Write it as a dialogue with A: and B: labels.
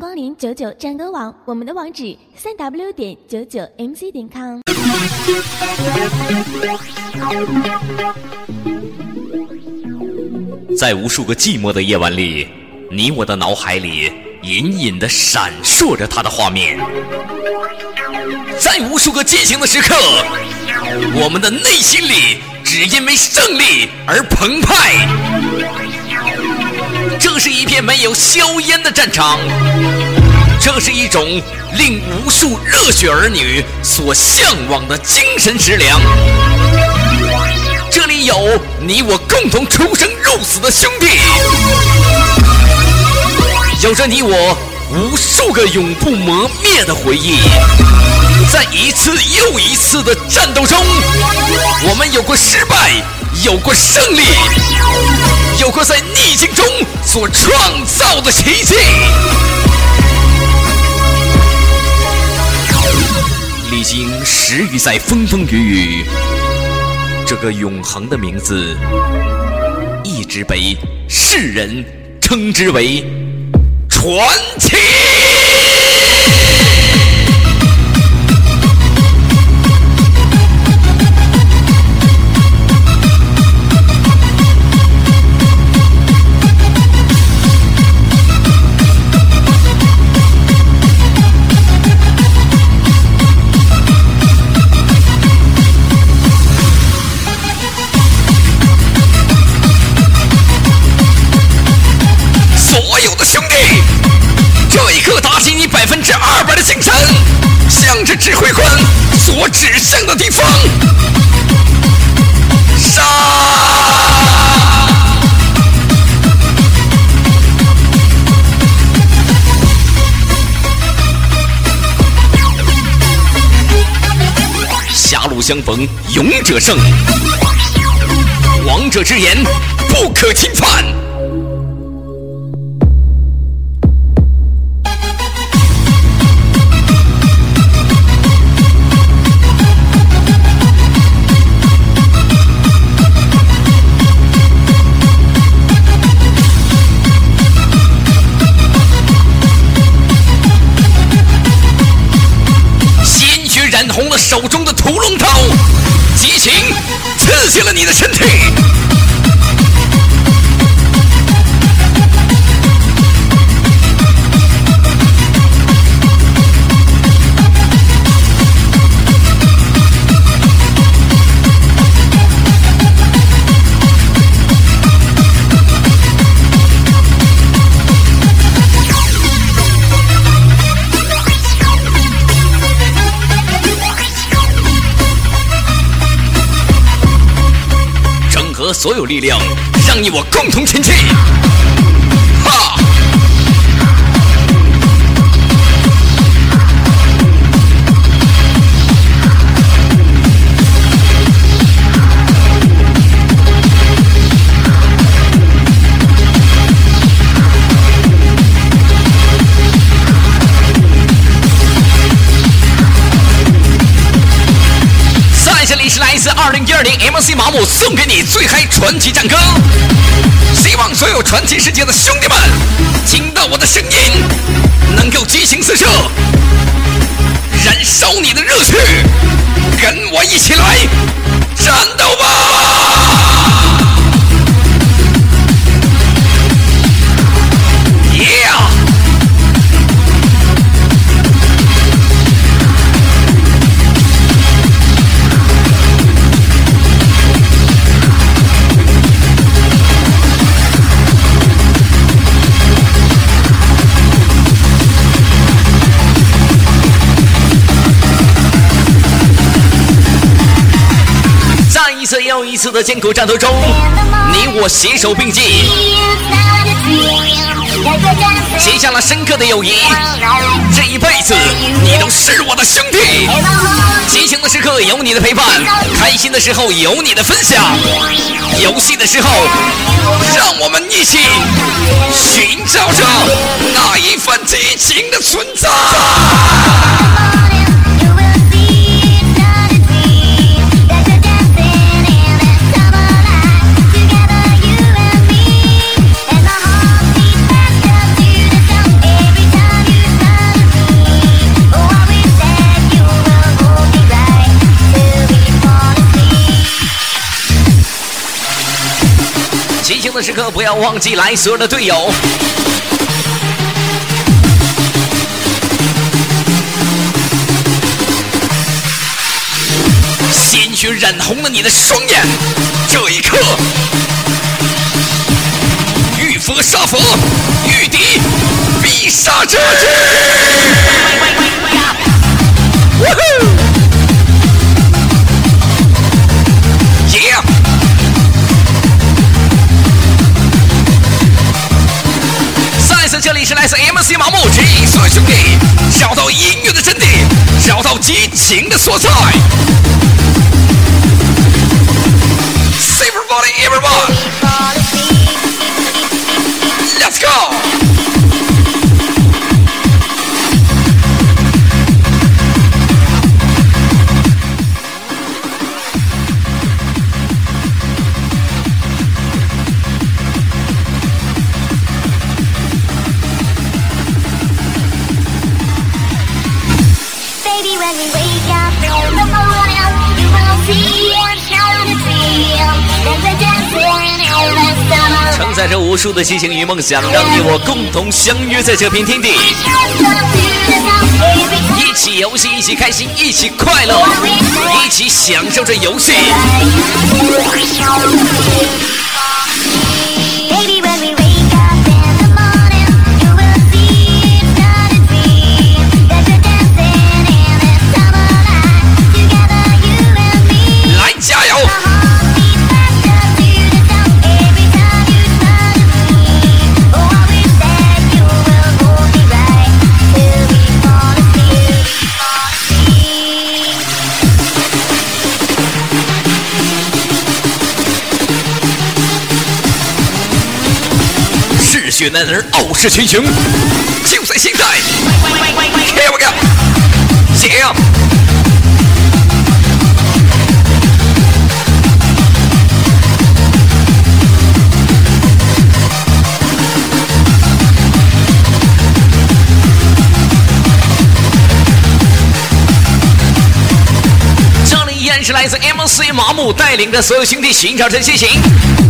A: 光临99战歌网，我们的网址3w.99mc.com。
B: 在无数个寂寞的夜晚里，你我的脑海里隐隐地闪烁着他的画面。在无数个激情的时刻，我们的内心里只因为胜利而澎湃。这是一片没有硝烟的战场，这是一种令无数热血儿女所向往的精神食粮。这里有你我共同出生入死的兄弟，有着你我无数个永不磨灭的回忆。在一次又一次的战斗中，我们有过失败，有过胜利，有过在逆境中所创造的奇迹。历经10余载风风雨雨，这个永恒的名字一直被世人称之为传奇。200%的精神，向着指挥官所指向的地方杀！狭路相逢勇者胜，王者之言不可侵犯。染红了手中的屠龙刀，激情刺激了你的身体。和所有力量，让你我共同前进！哈！这里是来自2010 MC 麻木送给你最嗨传奇战歌，希望所有传奇世界的兄弟们听到我的声音，能够激情四射，燃烧你的热血，跟我一起来战斗吧！一次又一次的艰苦战斗中，你我携手并进，结下了深刻的友谊。这一辈子，你都是我的兄弟。激情的时刻有你的陪伴，开心的时候有你的分享，游戏的时候，让我们一起寻找着那一份激情的存在。 的时刻不要忘记来所有的队友。鲜血染红了你的双眼，这一刻，遇佛杀佛，遇敌必杀之。Yeah！ 再次，这里是来自 MC 麻木指引所有兄弟，找到音乐的真谛，找到激情的所在。Everybody, everyone, let's go! 承载着无数的激情与梦想，让你我共同相约在这片天地，一起游戏，一起开心，一起快乐，一起享受着游戏。来，加油！嗜血男儿傲视群雄，就在现在 ！Here we go！ Yeah！这里依然是来自 MC 麻木带领着所有兄弟寻找着激情。